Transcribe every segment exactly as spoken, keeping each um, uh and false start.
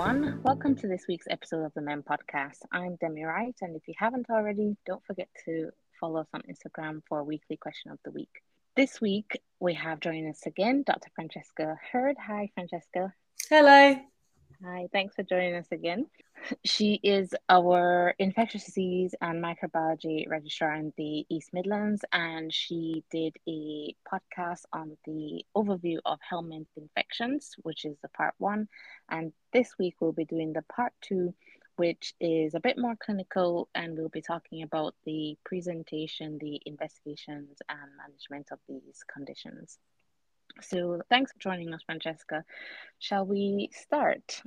everyone. Welcome to this week's episode of the Men Podcast. I'm Demi Wright, and if you haven't already, don't forget to follow us on Instagram for a weekly question of the week. This week, we have joining us again Doctor Francesca Hurd. Hi, Francesca. Hello. Hi, thanks for joining us again. She is our infectious disease and microbiology registrar in the East Midlands, and she did a podcast on the overview of helminth infections, which is the part one. And this week we'll be doing the part two, which is a bit more clinical, and we'll be talking about the presentation, the investigations, and management of these conditions. So thanks for joining us, Francesca. Shall we start?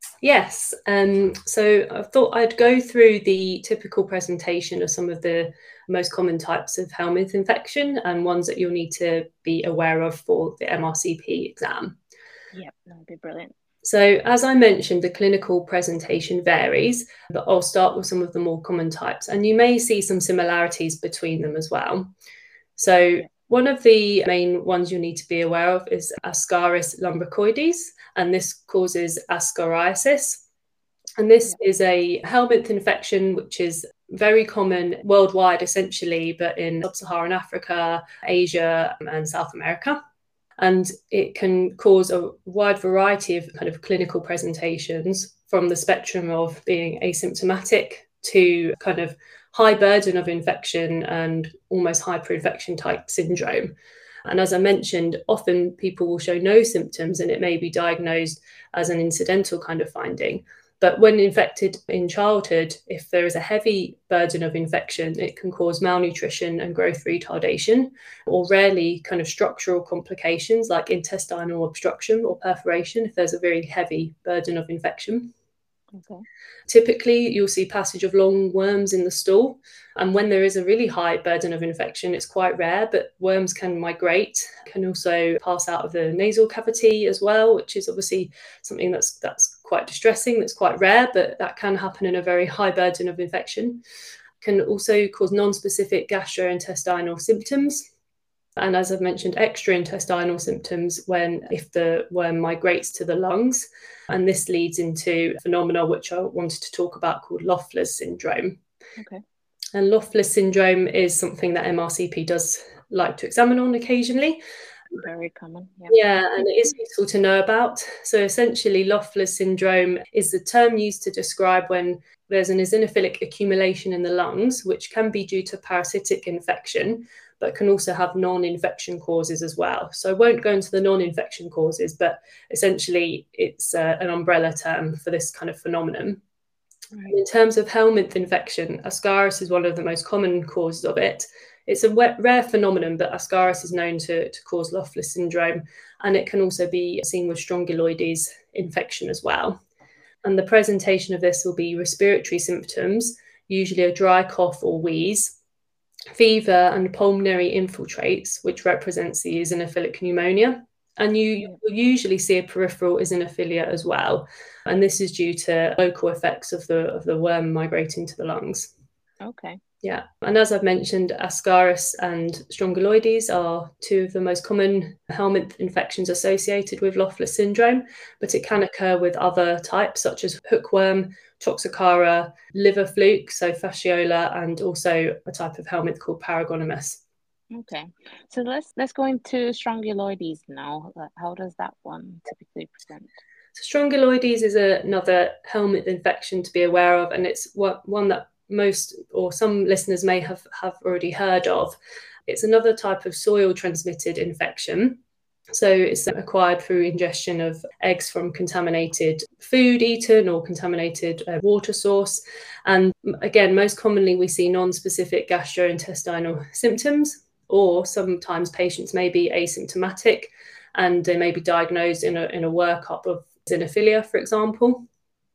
Yes. Um, so I thought I'd go through the typical presentation of some of the most common types of helminth infection and ones that you'll need to be aware of for the M R C P exam. Yep, that'd be brilliant. So as I mentioned, the clinical presentation varies, but I'll start with some of the more common types, and you may see some similarities between them as well. So yep. One of the main ones you need to be aware of is Ascaris lumbricoides, and this causes ascariasis. And this yeah. is a helminth infection, which is very common worldwide, essentially, but in sub-Saharan Africa, Asia, and South America. And it can cause a wide variety of kind of clinical presentations, from the spectrum of being asymptomatic to kind of high burden of infection and almost hyperinfection type syndrome. And as I mentioned, often people will show no symptoms and it may be diagnosed as an incidental kind of finding. But when infected in childhood, if there is a heavy burden of infection, it can cause malnutrition and growth retardation, or rarely kind of structural complications like intestinal obstruction or perforation if there's a very heavy burden of infection. Okay. Typically, you'll see passage of long worms in the stool. And when there is a really high burden of infection, it's quite rare, but worms can migrate, can also pass out of the nasal cavity as well, which is obviously something that's that's quite distressing, that's quite rare, but that can happen in a very high burden of infection. Can also cause non-specific gastrointestinal symptoms. And as I've mentioned, extraintestinal symptoms when if the worm migrates to the lungs. And this leads into a phenomena which I wanted to talk about called Loeffler's syndrome. Okay. And Loeffler's syndrome is something that M R C P does like to examine on occasionally. Very common. Yeah. Yeah, and it is useful to know about. So essentially, Loeffler's syndrome is the term used to describe when there's an eosinophilic accumulation in the lungs, which can be due to parasitic infection, but can also have non-infection causes as well. So I won't go into the non-infection causes, but essentially it's uh, an umbrella term for this kind of phenomenon. Right. In terms of helminth infection, Ascaris is one of the most common causes of it. It's a rare phenomenon, but Ascaris is known to, to cause Loeffler's syndrome, and it can also be seen with Strongyloides infection as well. And the presentation of this will be respiratory symptoms, usually a dry cough or wheeze, fever and pulmonary infiltrates, which represents the eosinophilic pneumonia. And you will usually see a peripheral eosinophilia as well. And this is due to local effects of the, of the worm migrating to the lungs. Okay. Yeah. And as I've mentioned, Ascaris and Strongyloides are two of the most common helminth infections associated with Loeffler's syndrome, but it can occur with other types such as hookworm, Toxocara, liver fluke, so fasciola, and also a type of helminth called Paragonomus. Okay, so let's let's go into Strongyloides now. How does that one typically present? So Strongyloides is a, another helminth infection to be aware of, and it's what, one that most or some listeners may have, have already heard of. It's another type of soil transmitted infection. So it's acquired through ingestion of eggs from contaminated food eaten or contaminated uh, water source. And again, most commonly we see non-specific gastrointestinal symptoms, or sometimes patients may be asymptomatic and they may be diagnosed in a, in a workup of eosinophilia, for example,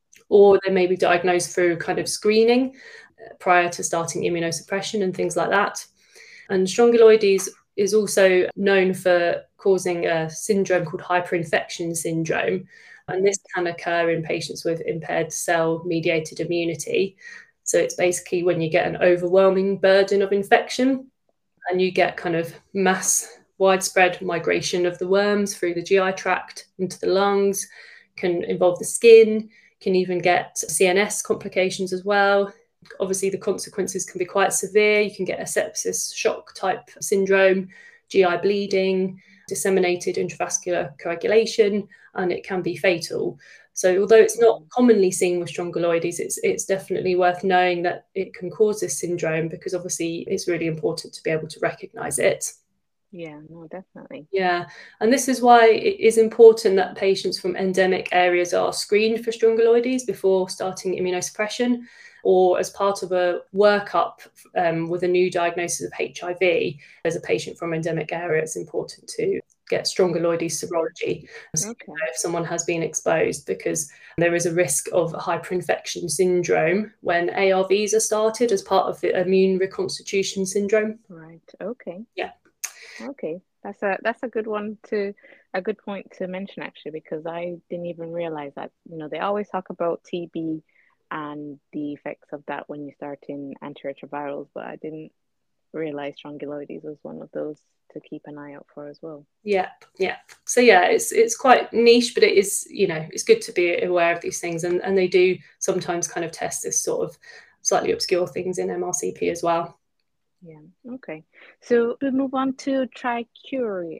or they may be diagnosed through kind of screening prior to starting immunosuppression and things like that. And Strongyloides is also known for causing a syndrome called hyperinfection syndrome. And this can occur in patients with impaired cell-mediated immunity. So it's basically when you get an overwhelming burden of infection and you get kind of mass widespread migration of the worms through the G I tract into the lungs, can involve the skin. can even get C N S complications as well. Obviously, the consequences can be quite severe. You can get a sepsis shock type syndrome, G I bleeding, disseminated intravascular coagulation, and it can be fatal. So although it's not commonly seen with strongyloides, it's it's definitely worth knowing that it can cause this syndrome, because obviously it's really important to be able to recognise it. Yeah, no, definitely. Yeah, and this is why it is important that patients from endemic areas are screened for strongyloides before starting immunosuppression, or as part of a workup um, with a new diagnosis of H I V. As a patient from endemic area, it's important to get strongyloides serology so Okay. you know if someone has been exposed, because there is a risk of hyperinfection syndrome when A R Vs are started as part of the immune reconstitution syndrome. Right. Okay. Yeah. Okay. That's a that's a good one to a good point to mention, actually, because I didn't even realize that, you know, they always talk about T B and the effects of that when you start in antiretrovirals, but I didn't realize strongyloides was one of those to keep an eye out for as well. Yeah, yeah. So yeah, it's it's quite niche, but it is, you know, it's good to be aware of these things, and and they do sometimes kind of test this sort of slightly obscure things in M R C P as well. Yeah. Okay. So we move on to trichuriasis.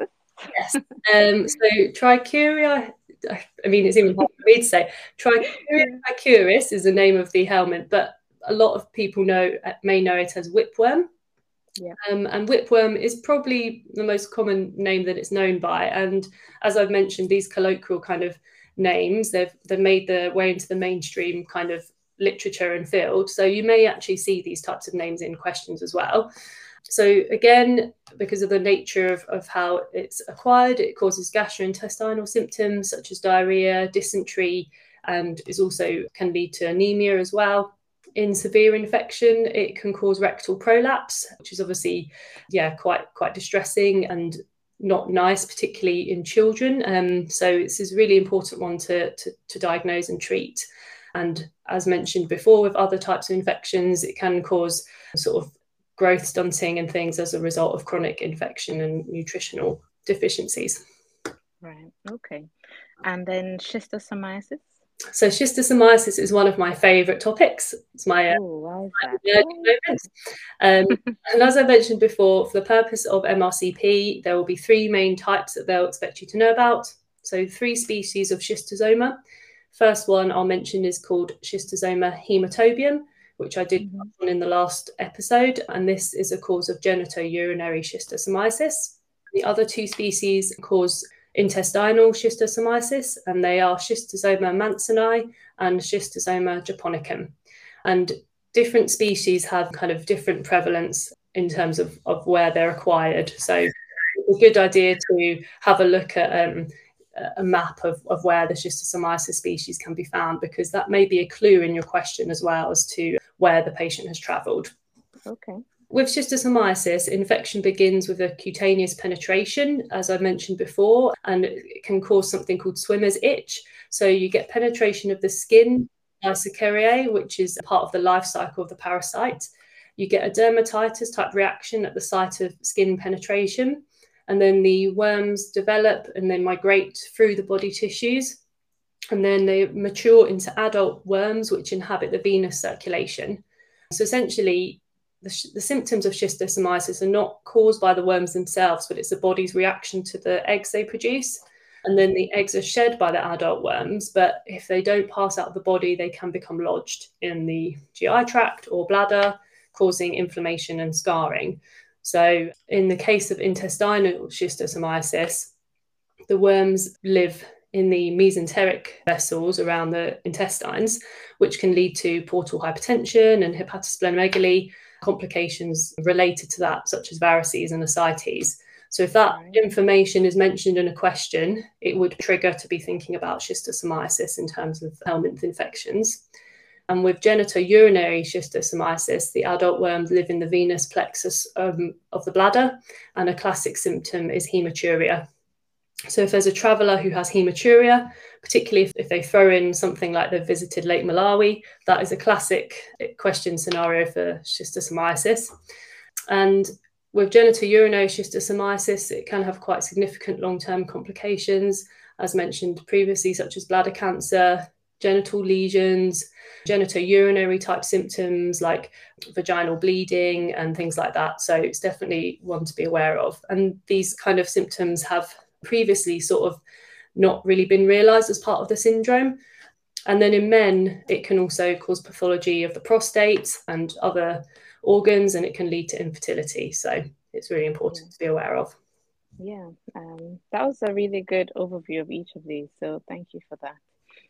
Yes. Um. So trichuria. I mean, it's even hard for me to say. Trichuria trichuris is the name of the helminth, but a lot of people know may know it as whipworm. Yeah. Um, and whipworm is probably the most common name that it's known by. And as I've mentioned, these colloquial kind of names, they've they've made their way into the mainstream kind of literature and field. So you may actually see these types of names in questions as well. So again, because of the nature of, of how it's acquired, it causes gastrointestinal symptoms such as diarrhea, dysentery, and is also can lead to anemia as well. In severe infection, it can cause rectal prolapse, which is obviously, yeah, quite quite distressing and not nice, particularly in children. Um, so this is a really important one to, to, to diagnose and treat. And as mentioned before, with other types of infections, it can cause sort of growth stunting and things as a result of chronic infection and nutritional deficiencies. Right. Okay. And then schistosomiasis. So schistosomiasis is one of my favourite topics. It's my, uh, Ooh, my moments. Um, and as I mentioned before, for the purpose of M R C P, there will be three main types that they'll expect you to know about. So three species of schistosoma. First one I'll mention is called schistosoma hematobium, which I did mm-hmm. on in the last episode, and this is a cause of genitourinary schistosomiasis. The other two species cause intestinal schistosomiasis, and they are schistosoma mansoni and schistosoma japonicum. And different species have kind of different prevalence in terms of, of where they're acquired. So it's a good idea to have a look at um, a map of, of where the schistosomiasis species can be found, because that may be a clue in your question as well as to where the patient has travelled. Okay. With schistosomiasis, infection begins with a cutaneous penetration, as I mentioned before, and it can cause something called swimmer's itch. So you get penetration of the skin by Cercariae, which is part of the life cycle of the parasite. You get a dermatitis type reaction at the site of skin penetration, and then the worms develop and then migrate through the body tissues, and then they mature into adult worms which inhabit the venous circulation. So essentially, The, the symptoms of schistosomiasis are not caused by the worms themselves, but it's the body's reaction to the eggs they produce. And then the eggs are shed by the adult worms, but if they don't pass out of the body, they can become lodged in the G I tract or bladder, causing inflammation and scarring. So in the case of intestinal schistosomiasis, the worms live in the mesenteric vessels around the intestines, which can lead to portal hypertension and hepatosplenomegaly, complications related to that, such as varices and ascites. So if that Right. information is mentioned in a question, it would trigger to be thinking about schistosomiasis in terms of helminth infections. And with genitourinary schistosomiasis, the adult worms live in the venous plexus um, of the bladder, and a classic symptom is hematuria. So if there's a traveller who has hematuria, particularly if, if they throw in something like they've visited Lake Malawi, that is a classic question scenario for schistosomiasis. And with genitourinary schistosomiasis, it can have quite significant long-term complications, as mentioned previously, such as bladder cancer, genital lesions, genitourinary type symptoms like vaginal bleeding and things like that. So it's definitely one to be aware of. And these kind of symptoms have previously sort of not really been realised as part of the syndrome. And then in men, it can also cause pathology of the prostate and other organs, and it can lead to infertility. So it's really important yeah. to be aware of. Yeah, um, that was a really good overview of each of these. So thank you for that.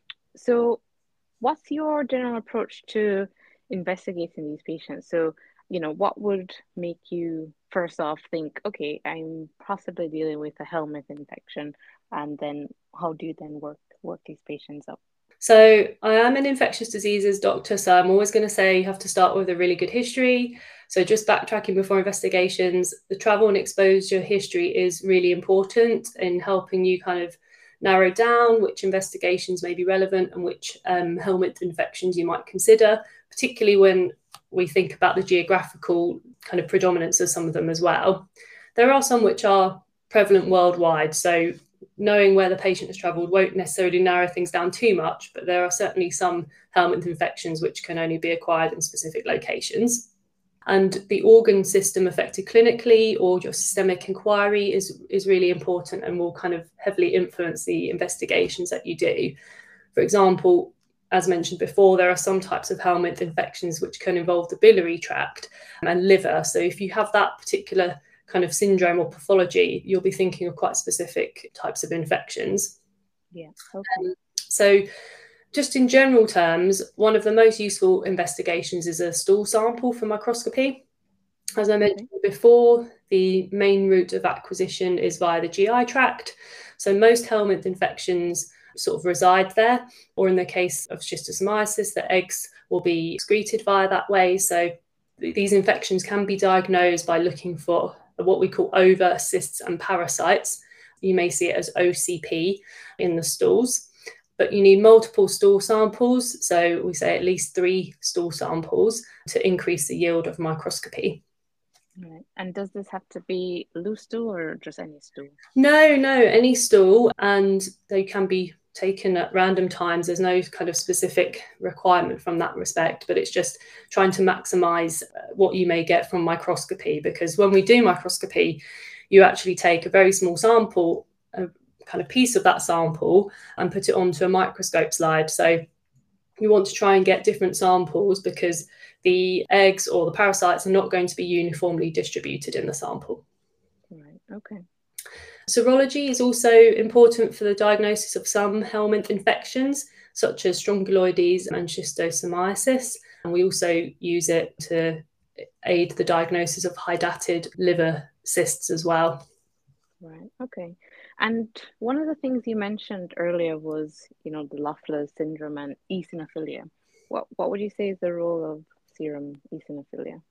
So what's your general approach to investigating these patients? So, you know, what would make you first off think, okay, I'm possibly dealing with a helminth infection, and then how do you then work work these patients up? So I am an infectious diseases doctor, so I'm always going to say you have to start with a really good history. So just backtracking before investigations, the travel and exposure history is really important in helping you kind of narrow down which investigations may be relevant and which um, helminth infections you might consider, particularly when we think about the geographical kind of predominance of some of them as well. There are some which are prevalent worldwide, so knowing where the patient has travelled won't necessarily narrow things down too much, but there are certainly some helminth infections which can only be acquired in specific locations. And the organ system affected clinically or your systemic inquiry is, is really important and will kind of heavily influence the investigations that you do. For example, as mentioned before, there are some types of helminth infections which can involve the biliary tract and liver. So if you have that particular kind of syndrome or pathology, you'll be thinking of quite specific types of infections. Yeah. Okay. Um, so just in general terms, one of the most useful investigations is a stool sample for microscopy. As I mentioned okay. before, the main route of acquisition is via the G I tract. So most helminth infections sort of reside there, or in the case of schistosomiasis, the eggs will be excreted via that way. So th these infections can be diagnosed by looking for what we call ova, cysts and parasites. You may see it as O C P in the stools, but you need multiple stool samples. So we say at least three stool samples to increase the yield of microscopy. Right. And does this have to be loose stool or just any stool? No, no, any stool, and they can be taken at random times. There's no kind of specific requirement from that respect, but it's just trying to maximize what you may get from microscopy, because when we do microscopy, you actually take a very small sample, a kind of piece of that sample, and put it onto a microscope slide. So you want to try and get different samples because the eggs or the parasites are not going to be uniformly distributed in the sample. Right, okay. Serology is also important for the diagnosis of some helminth infections, such as strongyloides and schistosomiasis. And we also use it to aid the diagnosis of hydatid liver cysts as well. Right, okay. And one of the things you mentioned earlier was, you know, the Loeffler syndrome and eosinophilia. What, what would you say is the role of serum eosinophilia?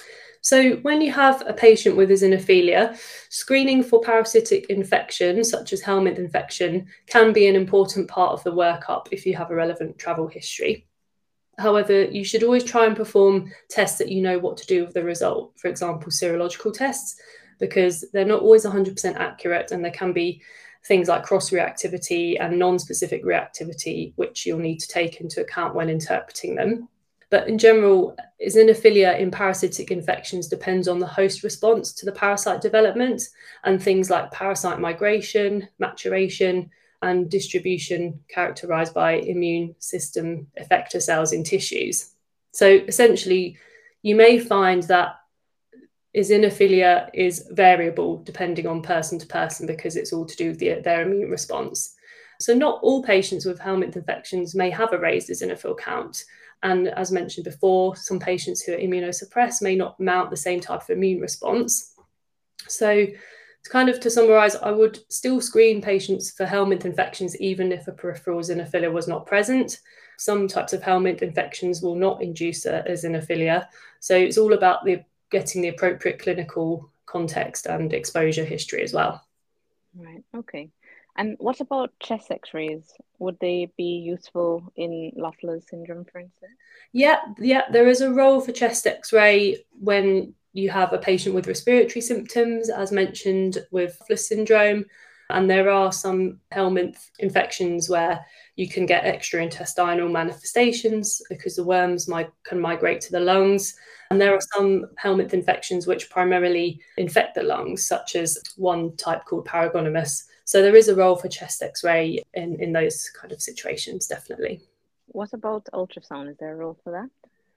So when you have a patient with eosinophilia, screening for parasitic infections such as helminth infection can be an important part of the workup if you have a relevant travel history. However, you should always try and perform tests that you know what to do with the result, for example, serological tests, because they're not always one hundred percent accurate, and there can be things like cross-reactivity and non-specific reactivity, which you'll need to take into account when interpreting them. But in general, eosinophilia in parasitic infections depends on the host response to the parasite development, and things like parasite migration, maturation, and distribution characterized by immune system effector cells in tissues. So essentially, you may find that eosinophilia is variable depending on person to person because it's all to do with the, their immune response. So not all patients with helminth infections may have a raised eosinophil count. And as mentioned before, some patients who are immunosuppressed may not mount the same type of immune response. So to kind of to summarize, I would still screen patients for helminth infections even if a peripheral eosinophilia was not present. Some types of helminth infections will not induce a eosinophilia. So it's all about the getting the appropriate clinical context and exposure history as well. Right, okay. And what about chest x-rays? Would they be useful in Loeffler syndrome, for instance? Yeah, yeah, there is a role for chest x-ray when you have a patient with respiratory symptoms, as mentioned with Loeffler syndrome. And there are some helminth infections where you can get extraintestinal manifestations because the worms might, can migrate to the lungs. And there are some helminth infections which primarily infect the lungs, such as one type called Paragonomus. So there is a role for chest X-ray in, in those kind of situations, definitely. What about ultrasound? Is there a role for that?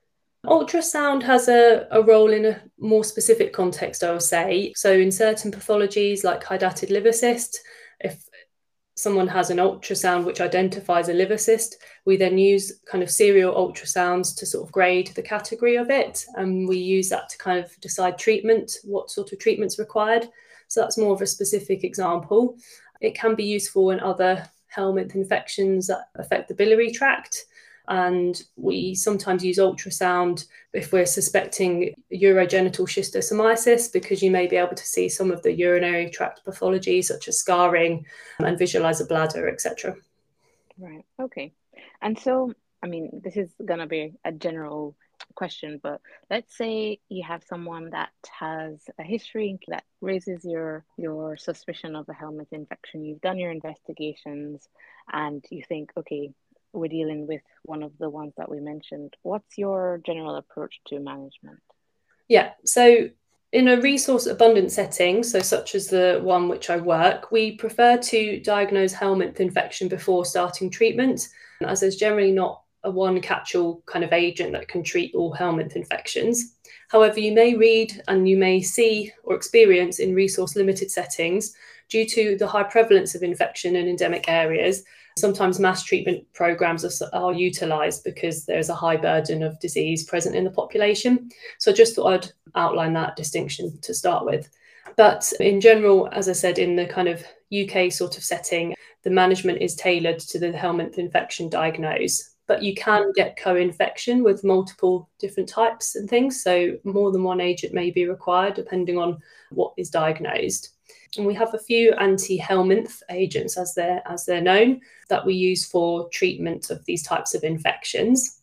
Ultrasound has a, a role in a more specific context, I would say. So in certain pathologies like hydatid liver cyst, if someone has an ultrasound which identifies a liver cyst, we then use kind of serial ultrasounds to sort of grade the category of it. And we use that to kind of decide treatment, what sort of treatment's required. So that's more of a specific example. It can be useful in other helminth infections that affect the biliary tract. And we sometimes use ultrasound if we're suspecting urogenital schistosomiasis, because you may be able to see some of the urinary tract pathology, such as scarring, and visualize a bladder, et cetera. Right. Okay. And so, I mean, this is going to be a general question, but let's say you have someone that has a history that raises your your suspicion of a helminth infection. You've done your investigations, and you think, okay, we're dealing with one of the ones that we mentioned. What's your general approach to management? Yeah, so in a resource abundant setting, so such as the one which I work, we prefer to diagnose helminth infection before starting treatment, as there's generally not a one catch-all kind of agent that can treat all helminth infections. However, you may read and you may see or experience in resource limited settings, due to the high prevalence of infection in endemic areas, sometimes mass treatment programs are, are utilised because there's a high burden of disease present in the population. So I just thought I'd outline that distinction to start with. But in general, as I said, in the kind of U K sort of setting, the management is tailored to the helminth infection diagnosed. But you can get co-infection with multiple different types and things. So more than one agent may be required depending on what is diagnosed. And we have a few anti-helminth agents, as they're, as they're known, that we use for treatment of these types of infections.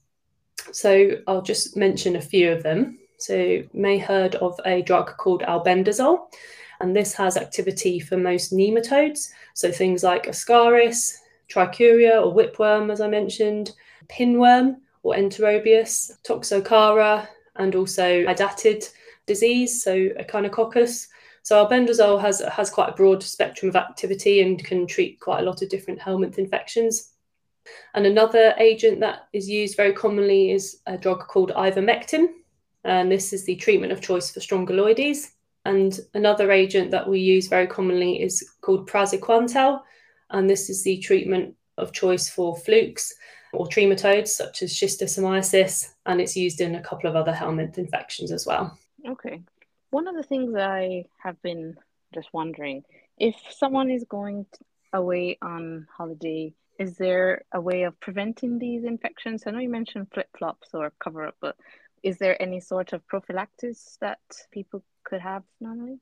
So I'll just mention a few of them. So you may have heard of a drug called albendazole, and this has activity for most nematodes. So things like Ascaris, Trichuria or whipworm, as I mentioned, pinworm or Enterobius, Toxocara, and also hydatid disease, so Echinococcus. So albendazole has, has quite a broad spectrum of activity and can treat quite a lot of different helminth infections. And another agent that is used very commonly is a drug called ivermectin, and this is the treatment of choice for strongyloides. And another agent that we use very commonly is called praziquantel, and this is the treatment of choice for flukes or trematodes such as schistosomiasis, and it's used in a couple of other helminth infections as well. Okay. One of the things I have been just wondering, if someone is going away on holiday, is there a way of preventing these infections? I know you mentioned flip-flops or cover-up, but is there any sort of prophylaxis that people could have normally?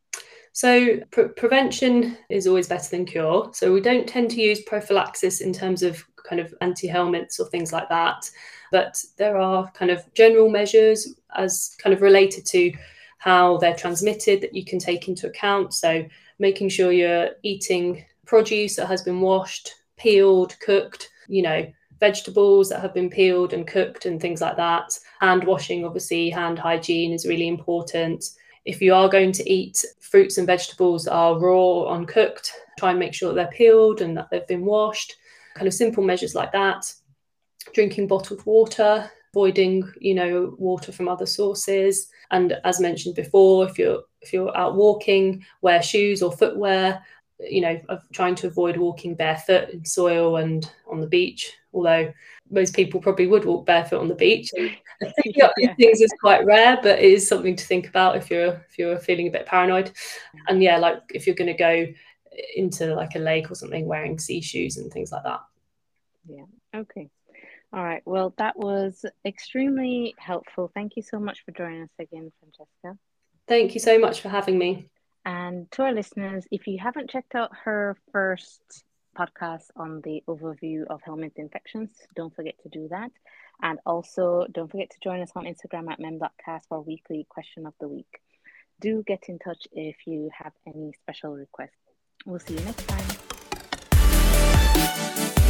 So pre- prevention is always better than cure. So we don't tend to use prophylaxis in terms of kind of anti-helminths or things like that. But there are kind of general measures as kind of related to how they're transmitted that you can take into account. So making sure you're eating produce that has been washed, peeled, cooked, you know, vegetables that have been peeled and cooked and things like that. Hand washing, obviously, hand hygiene is really important. If you are going to eat fruits and vegetables that are raw or uncooked, try and make sure that they're peeled and that they've been washed. Kind of simple measures like that. Drinking bottled water, avoiding, you know, water from other sources. And as mentioned before, if you're if you're out walking, wear shoes or footwear. You know, of trying to avoid walking barefoot in soil and on the beach, although most people probably would walk barefoot on the beach. Picking up Yeah. these things is quite rare, but it is something to think about if you're if you're feeling a bit paranoid. And yeah, like if you're going to go into like a lake or something, wearing sea shoes and things like that. Yeah. Okay. All right. Well, that was extremely helpful. Thank you so much for joining us again, Francesca. Thank you so much for having me. And to our listeners, if you haven't checked out her first podcast on the overview of helminth infections, don't forget to do that. And also, don't forget to join us on Instagram at mem dot cast for weekly question of the week. Do get in touch if you have any special requests. We'll see you next time.